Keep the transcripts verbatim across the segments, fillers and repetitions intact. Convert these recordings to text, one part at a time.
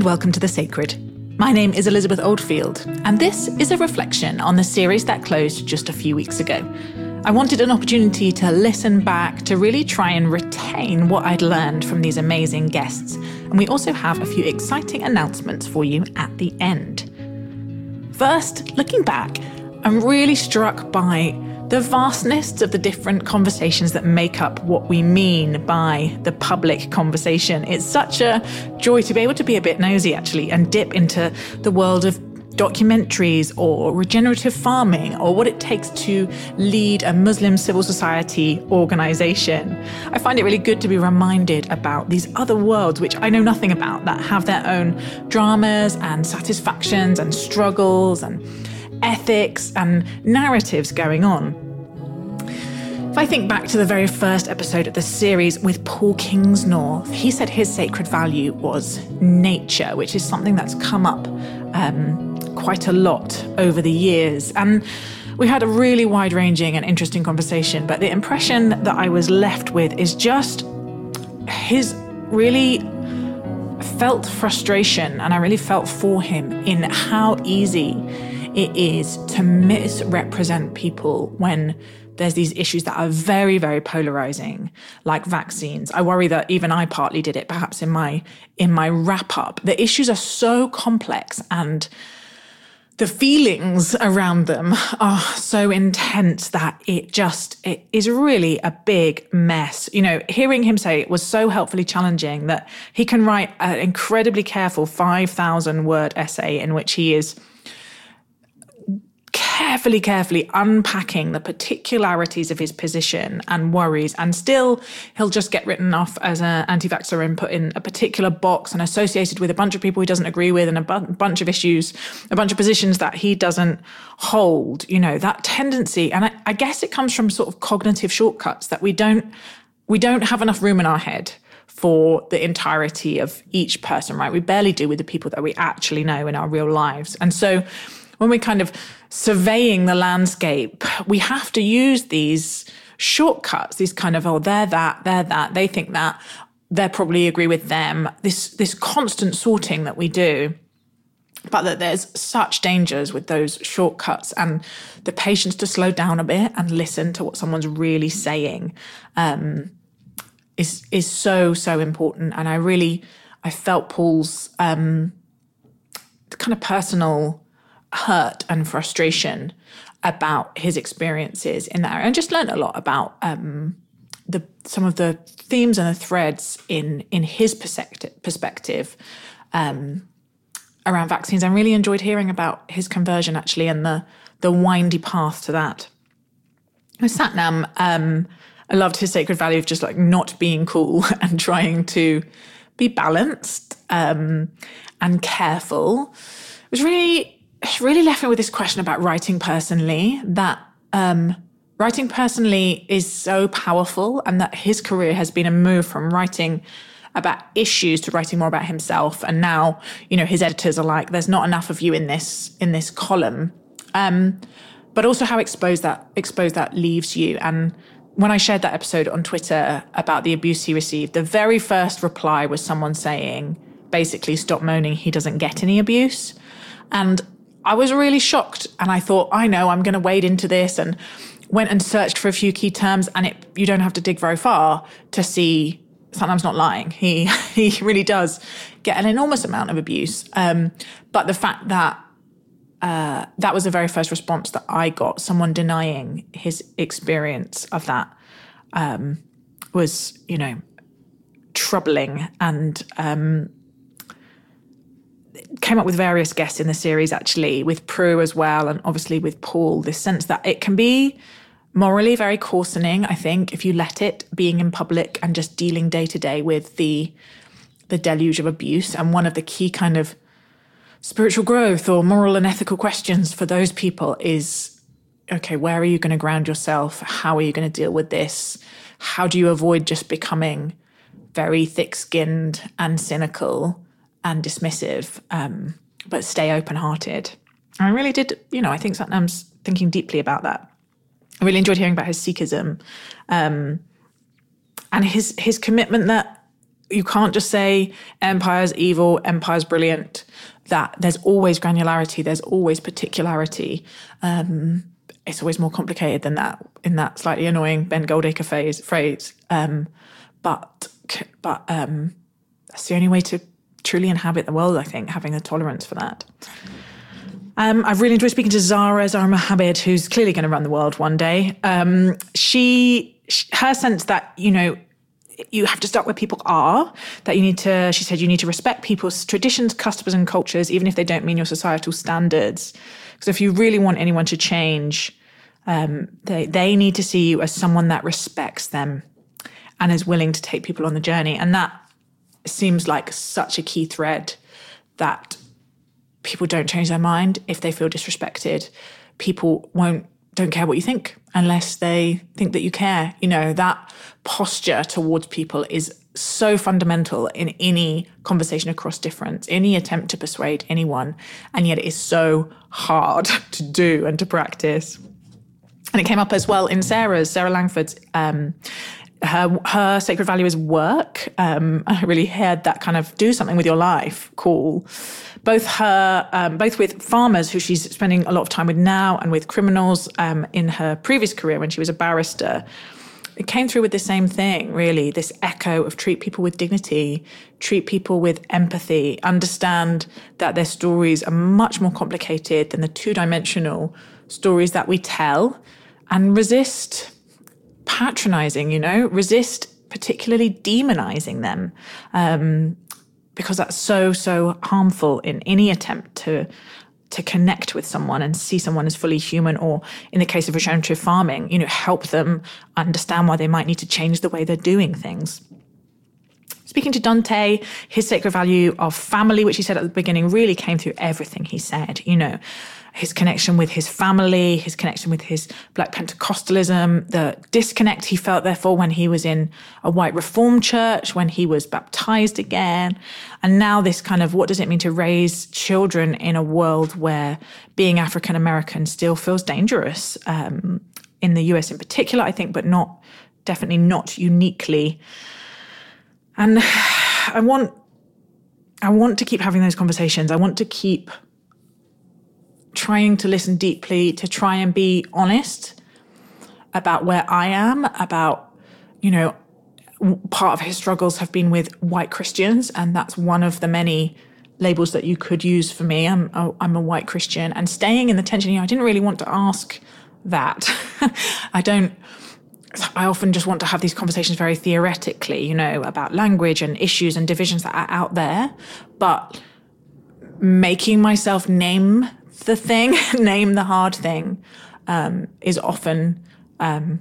welcome to The Sacred. My name is Elizabeth Oldfield, and this is a reflection on the series that closed just a few weeks ago. I wanted an opportunity to listen back, to really try and retain what I'd learned from these amazing guests, and we also have a few exciting announcements for you at the end. First, looking back, I'm really struck by the vastness of the different conversations that make up what we mean by the public conversation. It's such a joy to be able to be a bit nosy, actually, and dip into the world of documentaries or regenerative farming or what it takes to lead a Muslim civil society organization. I find it really good to be reminded about these other worlds, which I know nothing about, that have their own dramas and satisfactions and struggles and ethics and narratives going on. If I think back to the very first episode of the series with Paul Kingsnorth, he said his sacred value was nature, which is something that's come up um, quite a lot over the years. And we had a really wide-ranging and interesting conversation, but the impression that I was left with is just his really felt frustration, and I really felt for him in how easy it is to misrepresent people when there's these issues that are very, very polarizing, like vaccines. I worry that even I partly did it, perhaps in my in my wrap-up. The issues are so complex and the feelings around them are so intense that it just, it is really a big mess. You know, hearing him say it was so helpfully challenging that he can write an incredibly careful five thousand word essay in which he is carefully, carefully unpacking the particularities of his position and worries, and still he'll just get written off as an anti-vaxxer and put in a particular box and associated with a bunch of people he doesn't agree with and a bu- bunch of issues, a bunch of positions that he doesn't hold. You know, that tendency, and I, I guess it comes from sort of cognitive shortcuts that we don't, we don't have enough room in our head for the entirety of each person, right? We barely do with the people that we actually know in our real lives. And so when we're kind of surveying the landscape, we have to use these shortcuts, these kind of, oh, they're that, they're that, they think that, they probably agree with them, this, this constant sorting that we do. But that there's such dangers with those shortcuts, and the patience to slow down a bit and listen to what someone's really saying um, is is so, so important. And I really, I felt Paul's um, kind of personal hurt and frustration about his experiences in that area, and just learned a lot about um, the some of the themes and the threads in in his perspective, perspective um, around vaccines. I really enjoyed hearing about his conversion, actually, and the the windy path to that. With Satnam, um, I loved his sacred value of just like not being cool and trying to be balanced um, and careful. It was really really left me with this question about writing personally, that um, writing personally is so powerful, and that his career has been a move from writing about issues to writing more about himself. And now, you know, his editors are like, there's not enough of you in this in this column. Um, but also how exposed that exposed that leaves you. And when I shared that episode on Twitter about the abuse he received, the very first reply was someone saying, basically, stop moaning, he doesn't get any abuse. And I was really shocked, and I thought, I know, I'm going to wade into this, and went and searched for a few key terms, and it, you don't have to dig very far to see Satnam's not lying. He he really does get an enormous amount of abuse. Um, but the fact that uh, that was the very first response that I got, someone denying his experience of that, um, was, you know, troubling, and um came up with various guests in the series, actually, with Prue as well, and obviously with Paul, this sense that it can be morally very coarsening, I think, if you let it, being in public and just dealing day to day with the the deluge of abuse. And one of the key kind of spiritual growth or moral and ethical questions for those people is, okay, where are you going to ground yourself? How are you going to deal with this? How do you avoid just becoming very thick-skinned and cynical and dismissive, um, but stay open-hearted? And I really did, you know, I think Satnam's thinking deeply about that. I really enjoyed hearing about his Sikhism um, and his his commitment that you can't just say empire's evil, empire's brilliant. That there's always granularity, there's always particularity. Um, it's always more complicated than that in that slightly annoying Ben Goldacre phase, phrase. Um, but but um, that's the only way to truly inhabit the world, I think, having the tolerance for that. Um, I've really enjoyed speaking to Zara, Zara Mohammed, who's clearly going to run the world one day. Um, she, she, her sense that, you know, you have to start where people are, that you need to, she said, you need to respect people's traditions, customs and cultures, even if they don't mean your societal standards. Because if you really want anyone to change, um, they, they need to see you as someone that respects them and is willing to take people on the journey. And that seems like such a key thread, that people don't change their mind if they feel disrespected. People won't, don't care what you think unless they think that you care. You know, that posture towards people is so fundamental in any conversation across difference, any attempt to persuade anyone. And yet it is so hard to do and to practice. And it came up as well in Sarah's, Sarah Langford's, um, Her her sacred value is work. Um, I really heard that kind of do something with your life call. Both her, um, both with farmers who she's spending a lot of time with now, and with criminals um, in her previous career when she was a barrister. It came through with the same thing, really, this echo of treat people with dignity, treat people with empathy, understand that their stories are much more complicated than the two-dimensional stories that we tell, and resist patronizing, you know, resist particularly demonizing them, um, because that's so, so harmful in any attempt to to connect with someone and see someone as fully human, or in the case of regenerative farming, you know, help them understand why they might need to change the way they're doing things. Speaking to Dante, his sacred value of family, which he said at the beginning, really came through everything he said, you know, his connection with his family, his connection with his Black Pentecostalism, the disconnect he felt, therefore, when he was in a white Reformed church, when he was baptized again. And now this kind of, what does it mean to raise children in a world where being African American still feels dangerous, um, in the U S in particular, I think, but not, definitely not uniquely. And I want, I want to keep having those conversations. I want to keep trying to listen deeply, to try and be honest about where I am, about, you know, part of his struggles have been with white Christians, and that's one of the many labels that you could use for me. I'm a, I'm a white Christian, and staying in the tension, you know, I didn't really want to ask that. I don't, I often just want to have these conversations very theoretically, you know, about language and issues and divisions that are out there, but making myself name the thing, name the hard thing, um, is often um,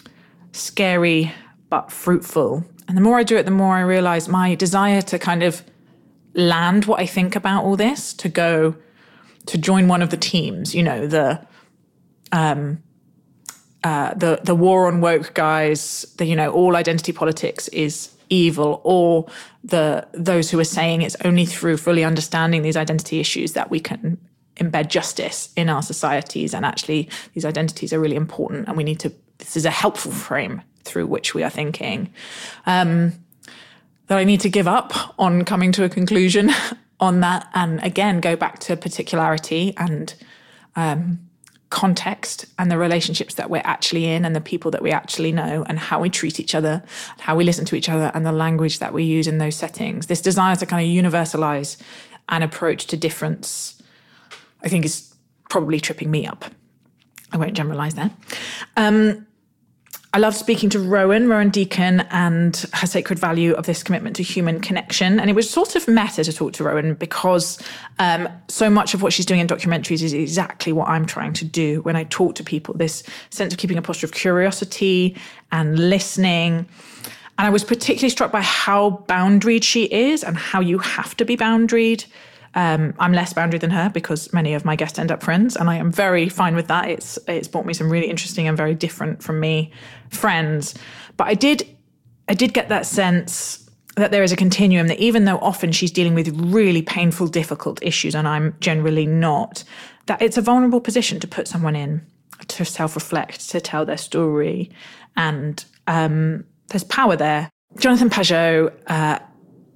scary but fruitful. And the more I do it, the more I realize my desire to kind of land what I think about all this, to go, to join one of the teams, you know, the um, uh, the the war on woke guys, the, you know, all identity politics is evil, or the those who are saying it's only through fully understanding these identity issues that we can embed justice in our societies, and actually these identities are really important, and we need to, this is a helpful frame through which we are thinking. Um, that I need to give up on coming to a conclusion on that, and again go back to particularity and um, context and the relationships that we're actually in, and the people that we actually know, and how we treat each other, how we listen to each other, and the language that we use in those settings. This desire to kind of universalize an approach to difference, I think, is probably tripping me up. I won't generalize there. Um, I love speaking to Rowan, Rowan Deacon, and her sacred value of this commitment to human connection. And it was sort of meta to talk to Rowan, because um, so much of what she's doing in documentaries is exactly what I'm trying to do when I talk to people, this sense of keeping a posture of curiosity and listening. And I was particularly struck by how boundaried she is, and how you have to be boundaried. Um, I'm less boundary than her, because many of my guests end up friends, and I am very fine with that. It's it's brought me some really interesting and very different from me friends. But I did I did get that sense that there is a continuum, that even though often she's dealing with really painful, difficult issues, and I'm generally not, that it's a vulnerable position to put someone in, to self-reflect, to tell their story, and um, there's power there. Jonathan Pageau uh,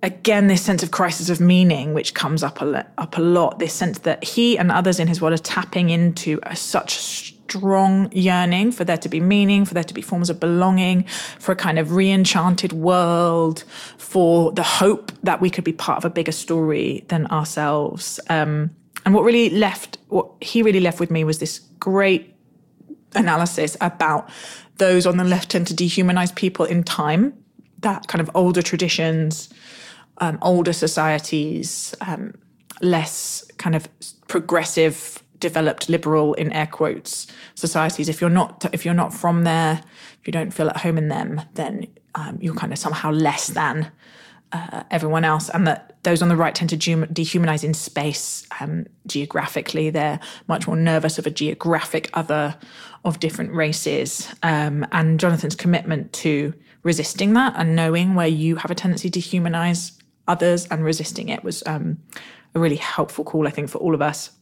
again, this sense of crisis of meaning, which comes up a, le- up a lot, this sense that he and others in his world are tapping into a, such strong yearning for there to be meaning, for there to be forms of belonging, for a kind of re-enchanted world, for the hope that we could be part of a bigger story than ourselves. Um, and what really left, what he really left with me was this great analysis about those on the left tend to dehumanize people in time, that kind of older traditions, um, older societies, um, less kind of progressive, developed, liberal, in air quotes, societies. If you're not, if you're not from there, if you don't feel at home in them, then um, you're kind of somehow less than uh, everyone else. And that those on the right tend to dehumanize in space. Um, geographically, they're much more nervous of a geographic other of different races. Um, and Jonathan's commitment to resisting that and knowing where you have a tendency to humanize others and resisting it was um, a really helpful call, I think, for all of us.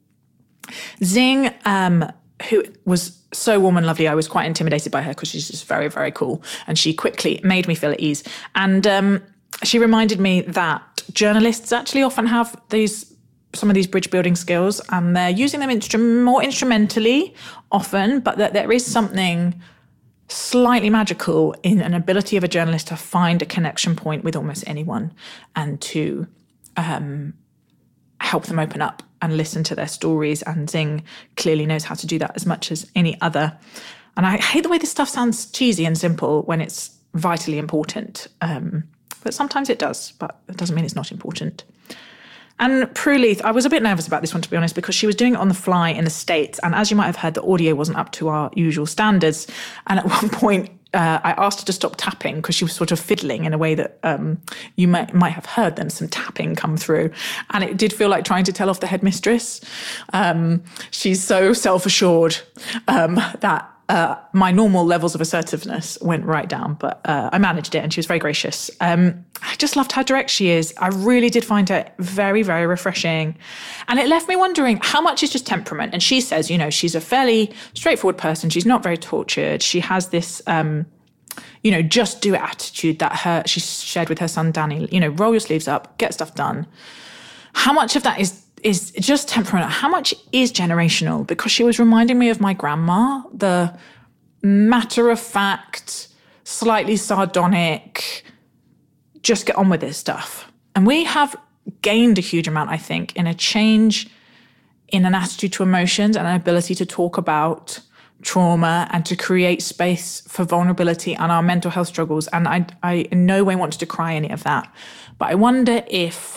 Xing, um, who was so warm and lovely, I was quite intimidated by her because she's just very, very cool. And she quickly made me feel at ease. And um, she reminded me that journalists actually often have these some of these bridge building skills, and they're using them instru- more instrumentally often, but that there is something slightly magical in an ability of a journalist to find a connection point with almost anyone and to um, help them open up and listen to their stories. And Xing clearly knows how to do that as much as any other. And I hate the way this stuff sounds cheesy and simple when it's vitally important. Um, but sometimes it does, but it doesn't mean it's not important. And Prue Leith, I was a bit nervous about this one, to be honest, because she was doing it on the fly in the States. And as you might have heard, the audio wasn't up to our usual standards. And at one point, uh, I asked her to stop tapping because she was sort of fiddling in a way that um, you might, might have heard then some tapping come through. And it did feel like trying to tell off the headmistress. Um, she's so self-assured um, that Uh, my normal levels of assertiveness went right down, but uh, I managed it and she was very gracious. Um, I just loved how direct she is. I really did find her very, very refreshing. And it left me wondering how much is just temperament. And she says, you know, she's a fairly straightforward person. She's not very tortured. She has this, um, you know, just do it attitude that her she shared with her son, Danny, you know, roll your sleeves up, get stuff done. How much of that is is just temperament? How much is generational? Because she was reminding me of my grandma, the matter-of-fact, slightly sardonic, just get on with this stuff. And we have gained a huge amount, I think, in a change in an attitude to emotions and an ability to talk about trauma and to create space for vulnerability and our mental health struggles. And I, I in no way want to decry any of that. But I wonder if...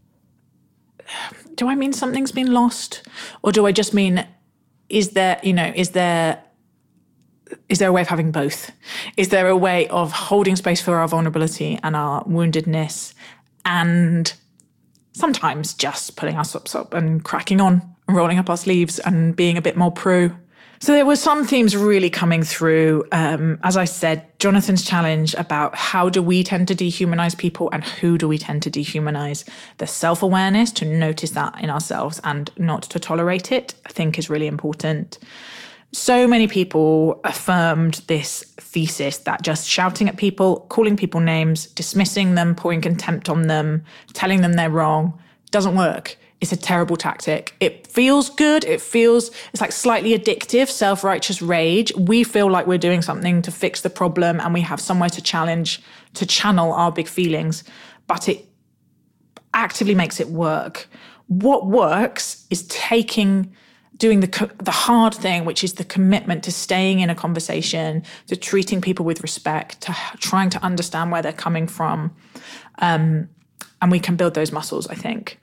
do I mean something's been lost? Or do I just mean, is there, you know, is there, is there a way of having both? Is there a way of holding space for our vulnerability and our woundedness and sometimes just pulling our stops up and cracking on and rolling up our sleeves and being a bit more Prue? So there were some themes really coming through. Um, as I said, Jonathan's challenge about how do we tend to dehumanize people and who do we tend to dehumanize? The self-awareness to notice that in ourselves and not to tolerate it, I think is really important. So many people affirmed this thesis that just shouting at people, calling people names, dismissing them, pouring contempt on them, telling them they're wrong, doesn't work. It's a terrible tactic. It feels good. It feels, it's like slightly addictive, self-righteous rage. We feel like we're doing something to fix the problem and we have somewhere to challenge, to channel our big feelings, but it actively makes it work. What works is taking, doing the the hard thing, which is the commitment to staying in a conversation, to treating people with respect, to trying to understand where they're coming from. Um, and we can build those muscles, I think.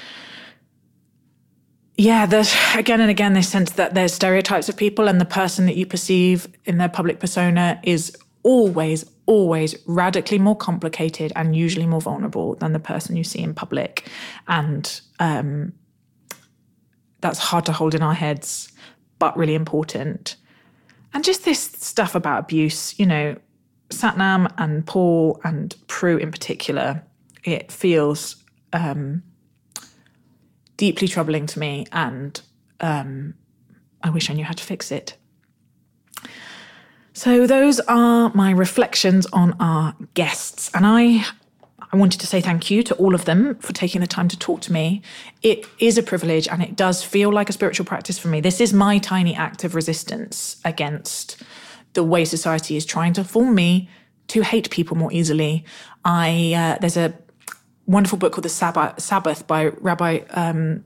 Yeah, there's again and again this sense that there's stereotypes of people and the person that you perceive in their public persona is always, always radically more complicated and usually more vulnerable than the person you see in public. And um, that's hard to hold in our heads, but really important. And just this stuff about abuse, you know, Satnam and Paul and Prue in particular, it feels... Um, deeply troubling to me, and um, I wish I knew how to fix it. So those are my reflections on our guests, and I I wanted to say thank you to all of them for taking the time to talk to me. It is a privilege and it does feel like a spiritual practice for me. This is my tiny act of resistance against the way society is trying to form me to hate people more easily. I uh, there's a wonderful book called The Sabbath, Sabbath by Rabbi um,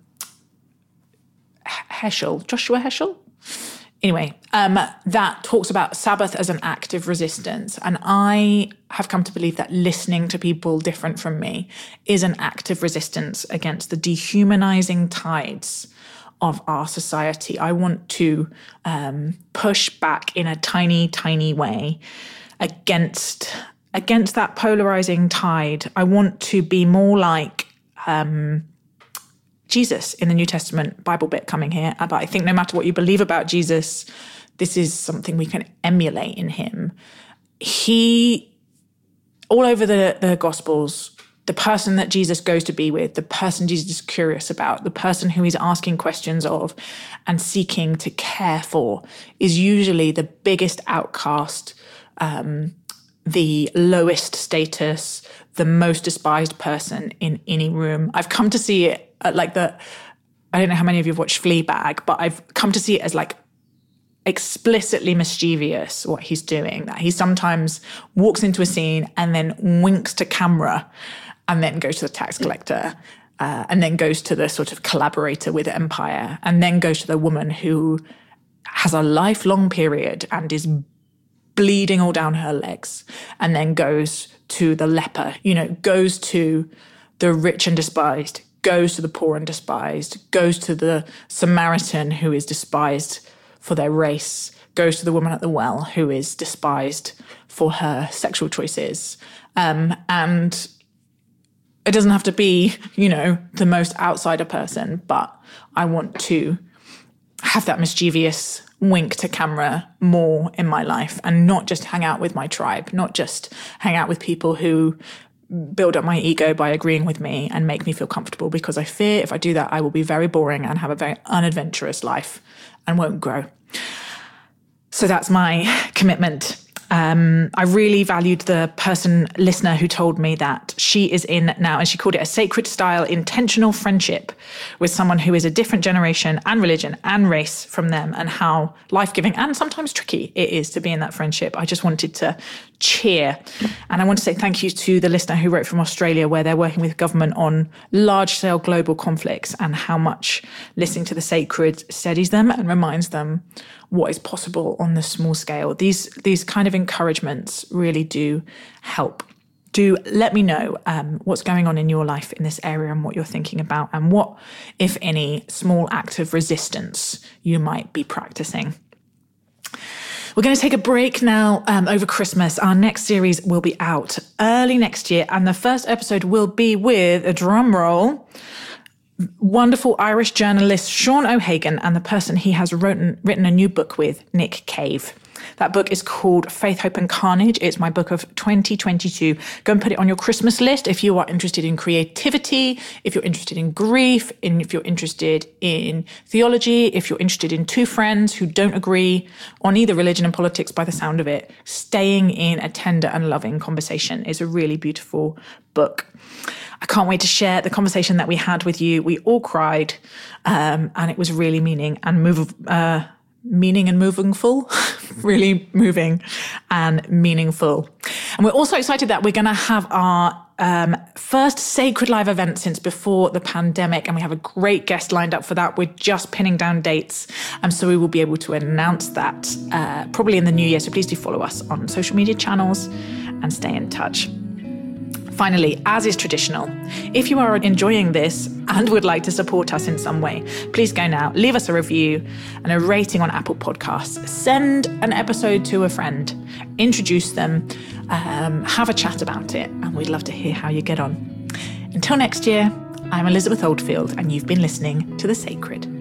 Heschel, Joshua Heschel. Anyway, um, that talks about Sabbath as an act of resistance. And I have come to believe that listening to people different from me is an act of resistance against the dehumanizing tides of our society. I want to um, push back in a tiny, tiny way against, against that polarizing tide. I want to be more like um, Jesus in the New Testament Bible bit coming here. But I think no matter what you believe about Jesus, this is something we can emulate in him. He, all over the, the Gospels, the person that Jesus goes to be with, the person Jesus is curious about, the person who he's asking questions of and seeking to care for is usually the biggest outcast, um, the lowest status, the most despised person in any room. I've come to see it like the, I don't know how many of you have watched Fleabag, but I've come to see it as like explicitly mischievous what he's doing, that he sometimes walks into a scene and then winks to camera and then goes to the tax collector uh, and then goes to the sort of collaborator with Empire and then goes to the woman who has a lifelong period and is bleeding all down her legs and then goes to the leper, you know, goes to the rich and despised, goes to the poor and despised, goes to the Samaritan who is despised for their race, goes to the woman at the well who is despised for her sexual choices. Um, and it doesn't have to be, you know, the most outsider person, but I want to have that mischievous wink to camera more in my life and not just hang out with my tribe, not just hang out with people who build up my ego by agreeing with me and make me feel comfortable, because I fear if I do that, I will be very boring and have a very unadventurous life and won't grow. So that's my commitment. Um, I really valued the person listener who told me that she is in now, and she called it a sacred style intentional friendship with someone who is a different generation and religion and race from them, and how life-giving and sometimes tricky it is to be in that friendship. I just wanted to cheer. And I want to say thank you to the listener who wrote from Australia, where they're working with government on large-scale global conflicts, and how much listening to the sacred steadies them and reminds them what is possible on the small scale. These these kind of encouragements really do help. Do let me know um, what's going on in your life in this area and what you're thinking about, and what, if any, small act of resistance you might be practicing. We're going to take a break now um, over Christmas. Our next series will be out early next year, and the first episode will be with, a drum roll, wonderful Irish journalist Sean O'Hagan and the person he has written, written a new book with, Nick Cave. That book is called Faith, Hope and Carnage. It's my book of twenty twenty-two. Go and put it on your Christmas list if you are interested in creativity, if you're interested in grief, in, if you're interested in theology, if you're interested in two friends who don't agree on either religion and politics by the sound of it. Staying in a tender and loving conversation is a really beautiful book. I can't wait to share the conversation that we had with you. We all cried, um, and it was really meaning and move, uh, meaning and movingful, really moving and meaningful. And we're also excited that we're going to have our um, first Sacred Live event since before the pandemic, and we have a great guest lined up for that. We're just pinning down dates, and so we will be able to announce that uh, probably in the new year. So please do follow us on social media channels and stay in touch. Finally, as is traditional, if you are enjoying this and would like to support us in some way, please go now, leave us a review and a rating on Apple Podcasts. Send an episode to a friend, introduce them, um, have a chat about it, and we'd love to hear how you get on. Until next year, I'm Elizabeth Oldfield, and you've been listening to The Sacred.